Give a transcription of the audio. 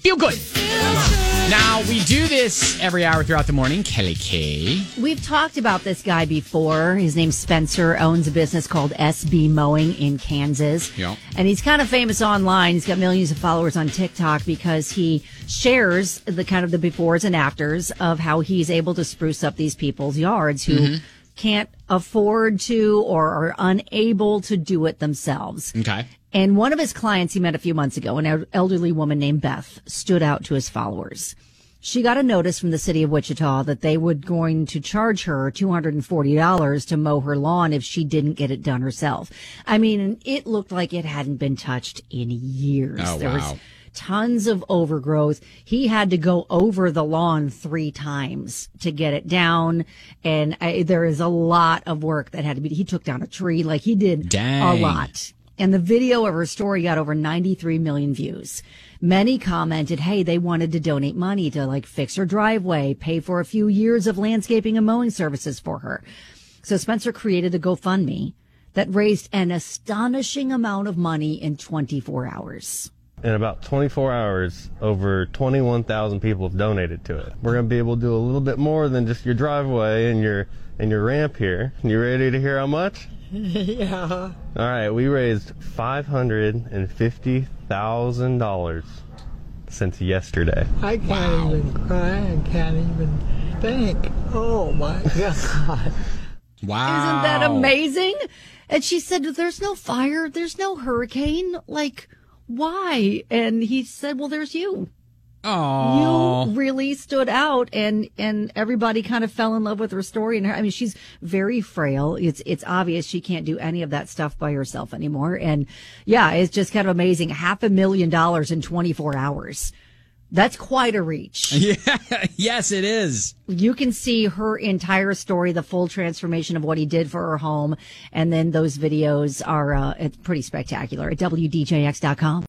Feel good. Now, we do this every hour throughout the morning. Kelly K. We've talked about this guy before. His name's Spencer, owns a business called SB Mowing in Kansas. Yeah. And he's kind of famous online. He's got millions of followers on TikTok because he shares the kind of the befores and afters of how he's able to spruce up these people's yards who can't afford to or are unable to do it themselves. Okay. And one of his clients he met a few months ago, an elderly woman named Beth, stood out to his followers. She got a notice from the city of Wichita that they were going to charge her $240 to mow her lawn if she didn't get it done herself. I mean, it looked like it hadn't been touched in years. Oh, There wow. was tons of overgrowth. He had to go over the lawn 3 times to get it down. And there is a lot of work that had to be. He took down a tree. Like, he did Dang. a lot. And the video of her story got over 93 million views. Many commented, hey, they wanted to donate money to like fix her driveway, pay for a few years of landscaping and mowing services for her. So Spencer created a GoFundMe that raised an astonishing amount of money in 24 hours. In about 24 hours, over 21,000 people have donated to it. We're going to be able to do a little bit more than just your driveway and your ramp here. You ready to hear how much? Yeah. All right, we raised $550,000 since yesterday. I can't even cry. I can't even think. Oh, my God. Wow. Isn't that amazing? And she said, there's no fire. There's no hurricane. Like, why? And he said, well, there's you. Oh. You really stood out, and everybody kind of fell in love with her story. And her, I mean, she's very frail. It's obvious she can't do any of that stuff by herself anymore. And yeah, it's just kind of amazing. $500,000 in 24 hours. That's quite a reach. Yeah. Yes, it is. You can see her entire story, the full transformation of what he did for her home. And then those videos are it's pretty spectacular at WDJX.com.